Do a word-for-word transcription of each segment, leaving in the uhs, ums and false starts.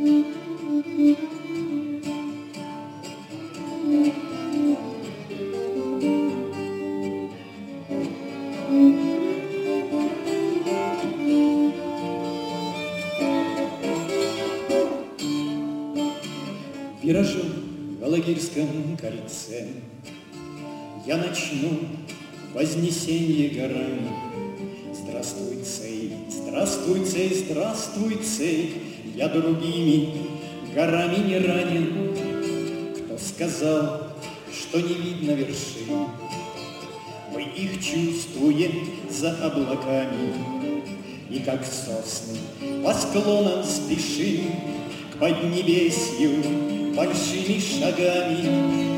Виражу в Алагирском кольце я начну вознесенье горами. Здравствуй, цей, здравствуй, цей, здравствуй, цей, я другими горами не ранен. Кто сказал, что не видно вершин? Мы их чувствуем за облаками, и как сосны по склонам спешим к поднебесью большими шагами.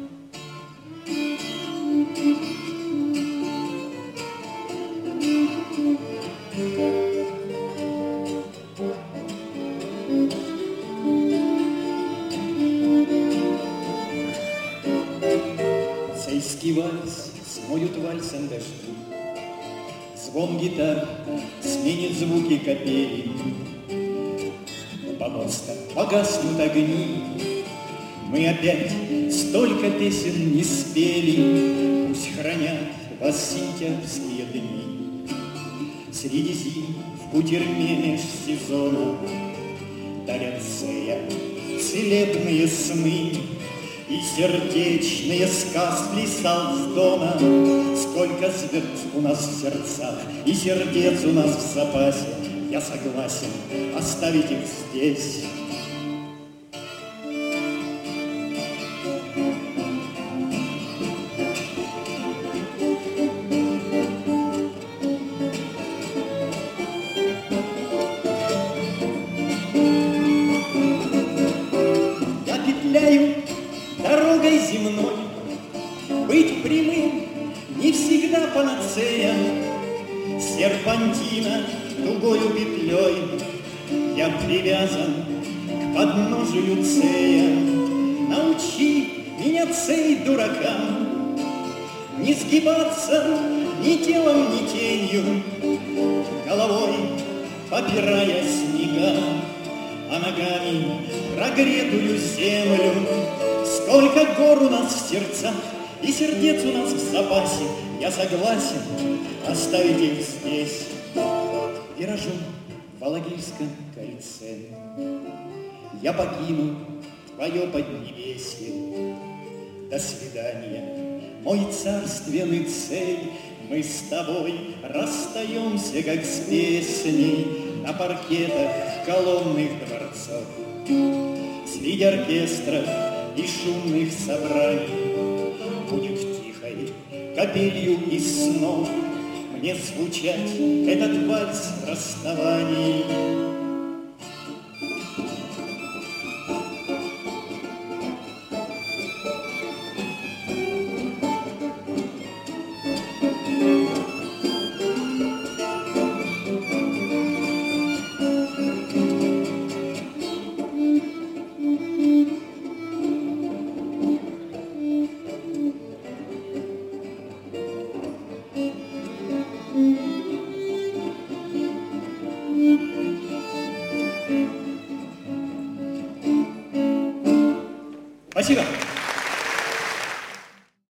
Цейский вальс смоют вальсом дожди, звон гитар сменит звуки капель. У помоста погаснут огни, мы опять столько песен не спели. Пусть хранят вас сентябрьские дни. Среди зим в кутерьме межсезона дарят Цея целебные сны и сердечные сказки плясал с дона. Сколько звезд у нас в сердцах и сердец у нас в запасе, я согласен оставить их здесь. Я петляю дорогой земной, быть прямым не всегда панацея. Серпантина тугою петлей я привязан к подножию Цея. Научи меня, Цей, дуракам, не сгибаться ни телом, ни тенью, головой попирая снега, а ногами прогретую землю. Сколько гор у нас в сердцах и сердец у нас в запасе, я согласен оставить их здесь. Виражу в Алагирском кольце я покину твое поднебесье. До свидания, мой царственный Цей, мы с тобой расстаемся, как с песней на паркетах колонных дворцов. Среди оркестров и шумных собраний будет тихой капелью из снов мне звучать этот вальс расставаний.